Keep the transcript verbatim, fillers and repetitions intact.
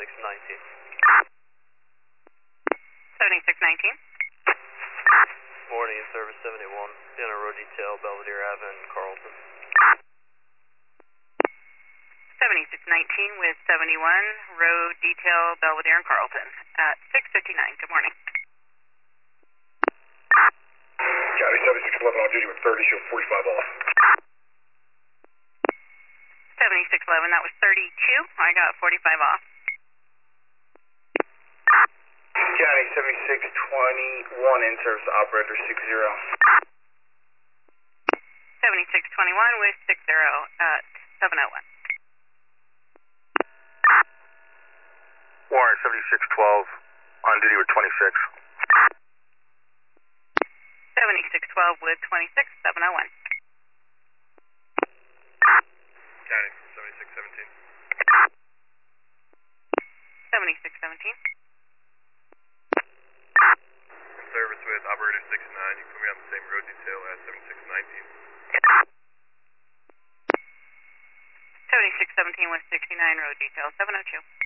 seventy-six nineteen. seventy-six nineteen. Morning in service seventy-one. Dinner road detail, Belvedere Avenue in Carlton. seventy-six nineteen with seventy-one, road detail, Belvedere and Carlton at six fifty-nine. Good morning. County seventy-six eleven on duty with thirty, show forty-five off. seventy-six eleven, that was thirty-two. I got forty-five off. County seventy-six twenty-one in service operator six zero. seventy-six twenty-one with six zero at seven oh one. Warren seventy-six twelve on duty with twenty-six. seventy-six twelve with twenty-six, seven oh one. County seventy-six seventeen. seventy-six seventeen. In service with operator sixty-nine. You can put me on the same road detail at seventy-six nineteen. seventy-six seventeen with sixty-nine, road detail, seven oh two.